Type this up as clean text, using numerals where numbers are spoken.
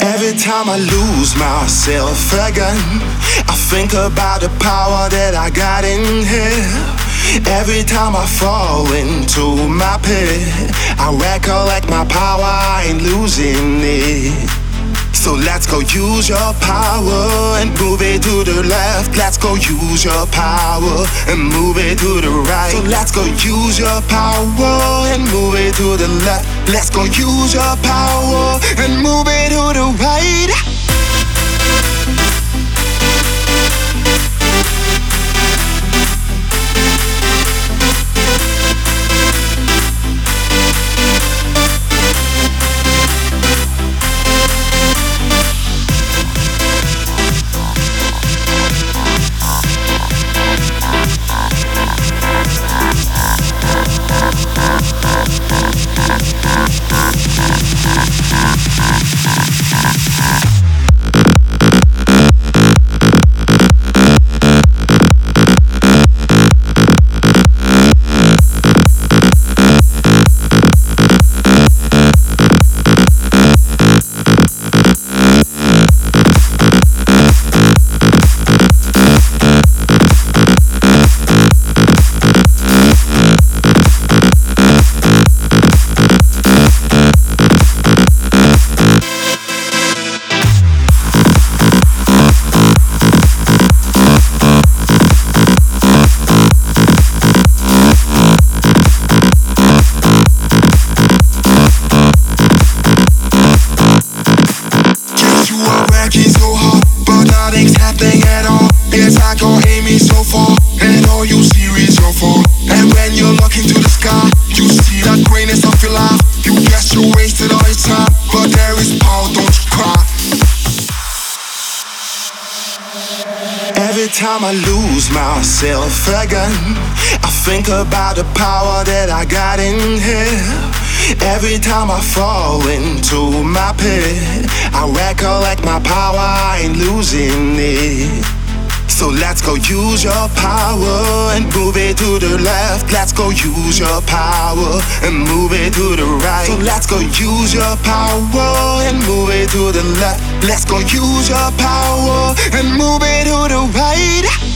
Every time I lose myself again, I think about the power that I got in here. Every time I fall into my pit, I recollect my power, I ain't losing it. So let's go use your power and move it to the left. Let's go use your power and move it to the right. So let's go use your power and move it to the left. Let's go use your power and move it to the right. Working so hard, but nothing's happening at all. It's like you're aiming so far, and all you see is your fall. And when you look into the sky, you see that greatness of your life. You guess you wasted all your time, but there is power, don't you cry. Every time I lose myself again, I think about the power that I got in here. Every time I fall into my pit, I recollect my power, I ain't losing it. So let's go use your power and move it to the left. Let's go use your power and move it to the right. So let's go use your power and move it to the left. Let's go use your power and move it to the right.